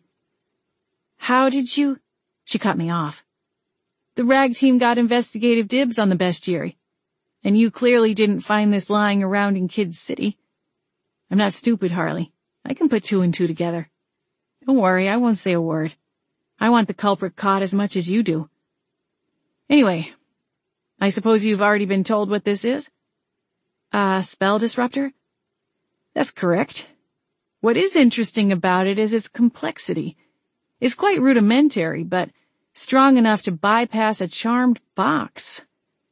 "How did you—" She cut me off. "The rag team got investigative dibs on the bestiary, and you clearly didn't find this lying around in Kid City. I'm not stupid, Harley. I can put two and two together. Don't worry, I won't say a word. I want the culprit caught as much as you do. Anyway, I suppose you've already been told what this is?" "Uh, spell disruptor?" "That's correct. What is interesting about it is its complexity. It's quite rudimentary, but strong enough to bypass a charmed box.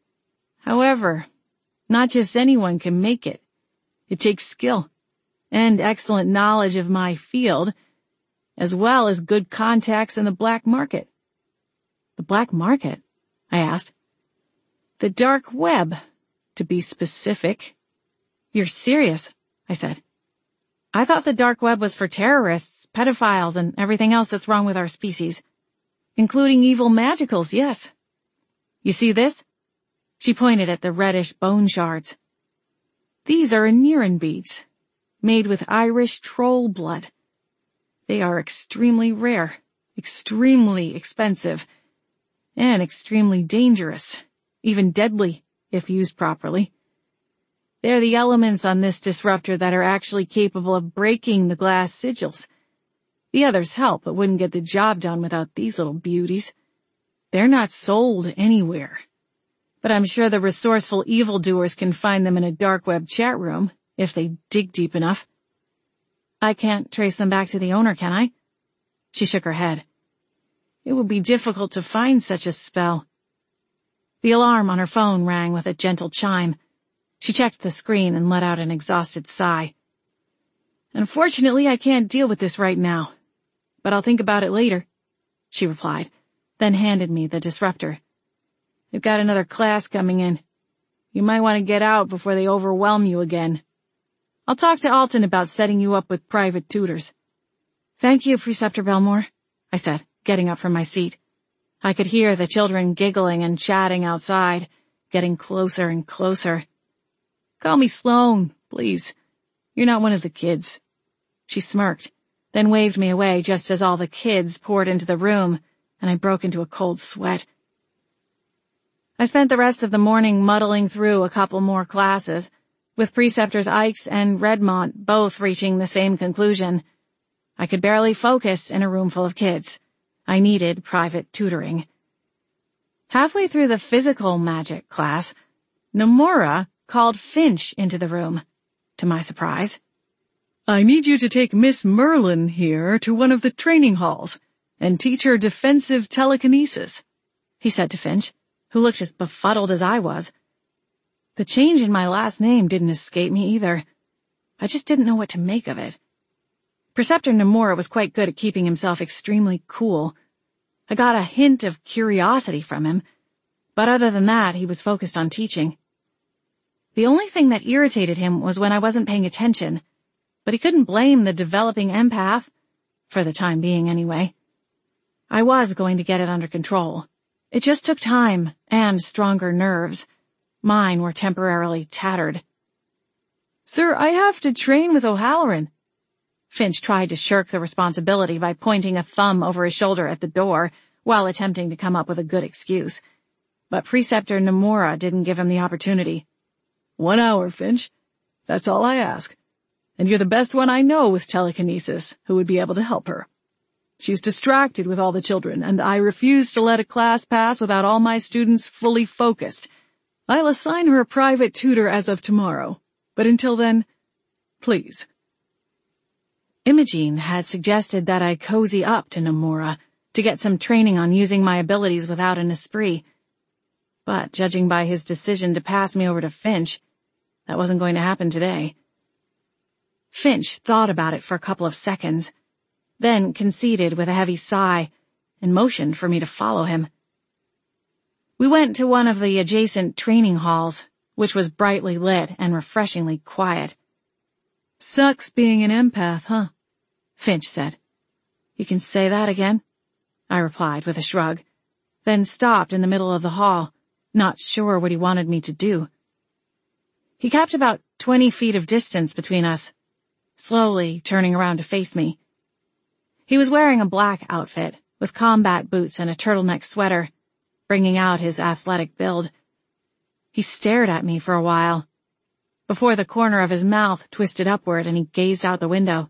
However, not just anyone can make it. It takes skill and excellent knowledge of my field, as well as good contacts in the black market." "The black market?" I asked. "The dark web, to be specific." "You're serious," I said. "I thought the dark web was for terrorists, pedophiles, and everything else that's wrong with our species. Including evil magicals, yes. You see this?" She pointed at the reddish bone shards. "These are Aniran beads, made with Irish troll blood. They are extremely rare, extremely expensive, and extremely dangerous, even deadly if used properly. They're the elements on this disruptor that are actually capable of breaking the glass sigils. The others help, but wouldn't get the job done without these little beauties. They're not sold anywhere. but I'm sure the resourceful evildoers can find them in a dark web chat room, if they dig deep enough. I can't trace them back to the owner, can I? She shook her head. It would be difficult to find such a spell. The alarm on her phone rang with a gentle chime. She checked the screen and let out an exhausted sigh. Unfortunately, I can't deal with this right now, but I'll think about it later, she replied, then handed me the disruptor. They've got another class coming in. You might want to get out before they overwhelm you again. I'll talk to Alton about setting you up with private tutors. Thank you, Preceptor Belmore, I said, getting up from my seat. I could hear the children giggling and chatting outside, getting closer and closer. Call me Sloane, please. You're not one of the kids. She smirked, then waved me away just as all the kids poured into the room, and I broke into a cold sweat. I spent the rest of the morning muddling through a couple more classes, with Preceptors Ikes and Redmont both reaching the same conclusion. I could barely focus in a room full of kids. I needed private tutoring. Halfway through the physical magic class, Nomura called Finch into the room, to my surprise. I need you to take Miss Merlin here to one of the training halls and teach her defensive telekinesis, he said to Finch, who looked as befuddled as I was. The change in my last name didn't escape me either. I just didn't know what to make of it. Preceptor Nomura was quite good at keeping himself extremely cool. I got a hint of curiosity from him, but other than that, he was focused on teaching. The only thing that irritated him was when I wasn't paying attention, but he couldn't blame the developing empath, for the time being anyway. I was going to get it under control. It just took time and stronger nerves. Mine were temporarily tattered. Sir, I have to train with O'Halloran. Finch tried to shirk the responsibility by pointing a thumb over his shoulder at the door while attempting to come up with a good excuse. But Preceptor Nomura didn't give him the opportunity. One hour, Finch. That's all I ask. And you're the best one I know with telekinesis who would be able to help her. She's distracted with all the children, and I refuse to let a class pass without all my students fully focused. I'll assign her a private tutor as of tomorrow, but until then, please. Imogene had suggested that I cozy up to Nomura to get some training on using my abilities without an esprit. But judging by his decision to pass me over to Finch, that wasn't going to happen today. Finch thought about it for a couple of seconds, then conceded with a heavy sigh and motioned for me to follow him. We went to one of the adjacent training halls, which was brightly lit and refreshingly quiet. Sucks being an empath, huh? Finch said. You can say that again? I replied with a shrug, then stopped in the middle of the hall, not sure what he wanted me to do. He kept about twenty feet of distance between us, slowly turning around to face me. He was wearing a black outfit with combat boots and a turtleneck sweater, bringing out his athletic build. He stared at me for a while, before the corner of his mouth twisted upward and he gazed out the window.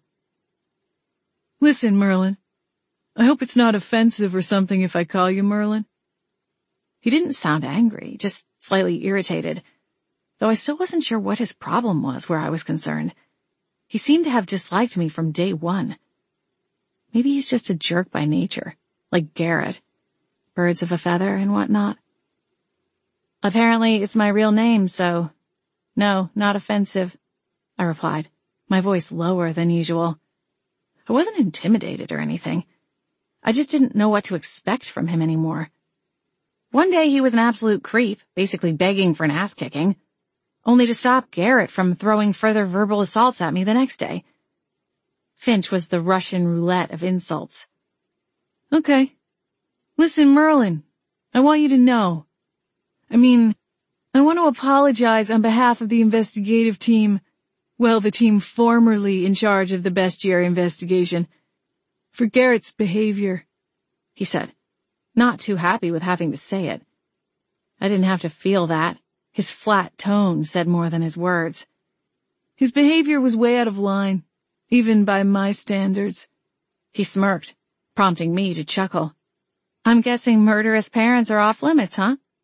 Listen, Merlin. I hope it's not offensive or something if I call you Merlin. He didn't sound angry, just slightly irritated, though I still wasn't sure what his problem was where I was concerned. He seemed to have disliked me from day one. Maybe he's just a jerk by nature, like Garrett. Birds of a feather and whatnot. Apparently it's my real name, so... No, not offensive, I replied, my voice lower than usual. I wasn't intimidated or anything. I just didn't know what to expect from him anymore. One day he was an absolute creep, basically begging for an ass-kicking, only to stop Garrett from throwing further verbal assaults at me the next day. Finch was the Russian roulette of insults. Okay. Listen, Merlin, I want you to know. I mean, I want to apologize on behalf of the investigative team, well, the team formerly in charge of the bestiary investigation, for Garrett's behavior, he said, not too happy with having to say it. I didn't have to feel that. His flat tone said more than his words. His behavior was way out of line, even by my standards. He smirked, prompting me to chuckle. I'm guessing murderous parents are off limits, huh?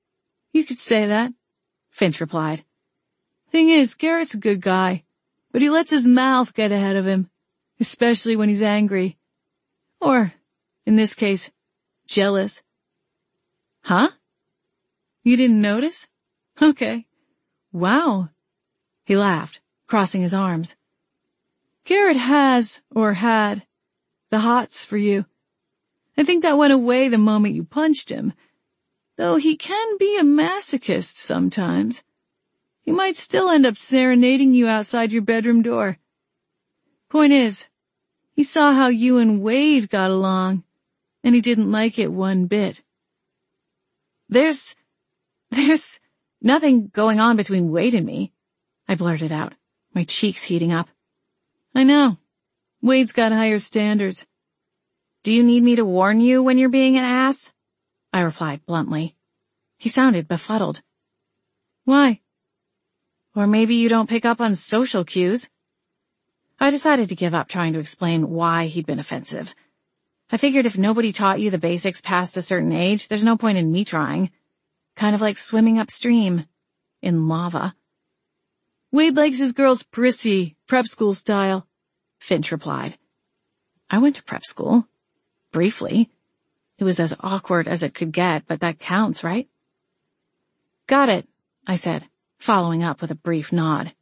You could say that, Finch replied. Thing is, Garrett's a good guy, but he lets his mouth get ahead of him, especially when he's angry. Or, in this case, jealous. Huh? You didn't notice? Okay. Wow. He laughed, crossing his arms. Garrett has, or had, the hots for you. I think that went away the moment you punched him, though he can be a masochist sometimes. He might still end up serenading you outside your bedroom door. Point is, he saw how you and Wade got along, and he didn't like it one bit. There's, there's nothing going on between Wade and me, I blurted out, my cheeks heating up. I know. Wade's got higher standards. Do you need me to warn you when you're being an ass? I replied bluntly. He sounded befuddled. Why? Or maybe you don't pick up on social cues. I decided to give up trying to explain why he'd been offensive. I figured if nobody taught you the basics past a certain age, there's no point in me trying. Kind of like swimming upstream. In lava. Wade likes his girls prissy, prep school style, Finch replied. I went to prep school. Briefly. It was as awkward as it could get, but that counts, right? Got it, I said, following up with a brief nod.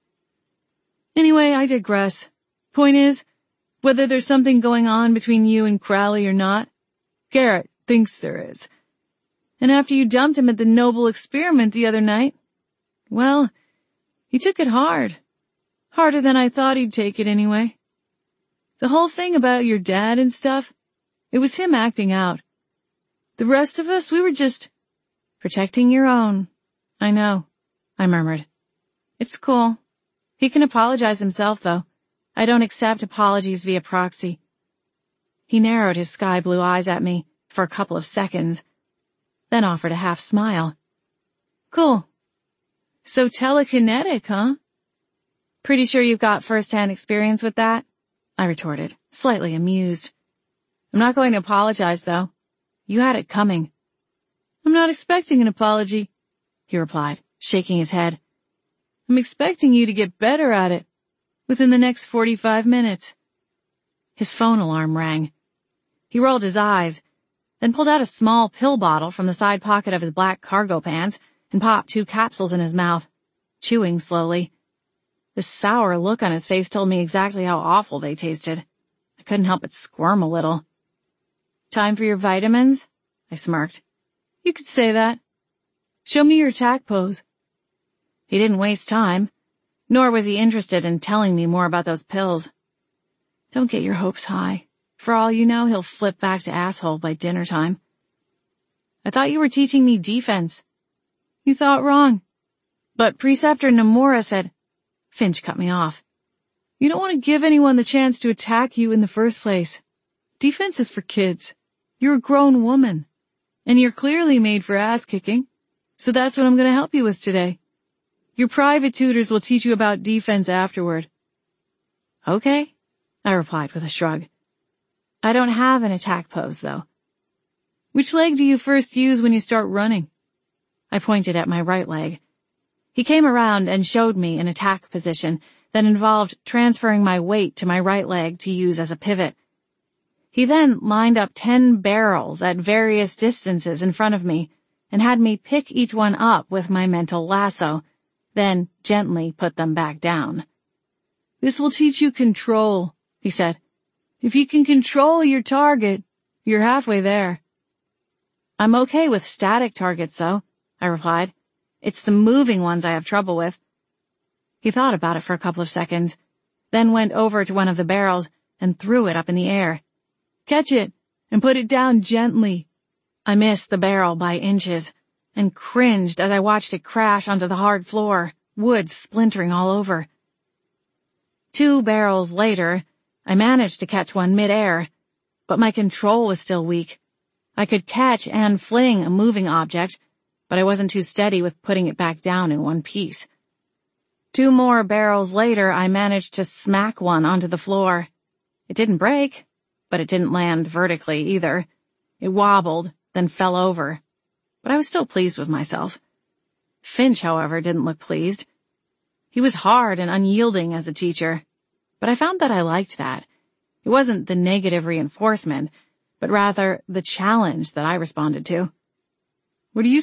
Anyway, I digress. Point is, whether there's something going on between you and Crowley or not, Garrett thinks there is. And after you dumped him at the Noble Experiment the other night, well, he took it hard. Harder than I thought he'd take it anyway. The whole thing about your dad and stuff, it was him acting out. The rest of us, we were just protecting your own. I know, I murmured. It's cool. He can apologize himself, though. I don't accept apologies via proxy. He narrowed his sky-blue eyes at me for a couple of seconds, then offered a half smile. Cool. So telekinetic, huh? Pretty sure you've got first-hand experience with that? I retorted, slightly amused. I'm not going to apologize, though. You had it coming. I'm not expecting an apology, he replied, shaking his head. I'm expecting you to get better at it within the next forty-five minutes. His phone alarm rang. He rolled his eyes, then pulled out a small pill bottle from the side pocket of his black cargo pants and popped two capsules in his mouth, chewing slowly. The sour look on his face told me exactly how awful they tasted. I couldn't help but squirm a little. Time for your vitamins? I smirked. You could say that. Show me your attack pose. He didn't waste time, nor was he interested in telling me more about those pills. Don't get your hopes high. For all you know, he'll flip back to asshole by dinner time. I thought you were teaching me defense. You thought wrong. But Preceptor Nomura said... Finch cut me off. You don't want to give anyone the chance to attack you in the first place. Defense is for kids. You're a grown woman. And you're clearly made for ass-kicking. So that's what I'm going to help you with today. Your private tutors will teach you about defense afterward. Okay, I replied with a shrug. I don't have an attack pose, though. Which leg do you first use when you start running? I pointed at my right leg. He came around and showed me an attack position that involved transferring my weight to my right leg to use as a pivot. He then lined up ten barrels at various distances in front of me and had me pick each one up with my mental lasso, then gently put them back down. This will teach you control, he said. If you can control your target, you're halfway there. I'm okay with static targets, though, I replied. It's the moving ones I have trouble with. He thought about it for a couple of seconds, then went over to one of the barrels and threw it up in the air. Catch it and put it down gently. I missed the barrel by inches and cringed as I watched it crash onto the hard floor, wood splintering all over. Two barrels later, I managed to catch one mid-air, but my control was still weak. I could catch and fling a moving object, but I wasn't too steady with putting it back down in one piece. Two more barrels later, I managed to smack one onto the floor. It didn't break, but it didn't land vertically either. It wobbled, then fell over. But I was still pleased with myself. Finch, however, didn't look pleased. He was hard and unyielding as a teacher, but I found that I liked that. It wasn't the negative reinforcement, but rather the challenge that I responded to. What do you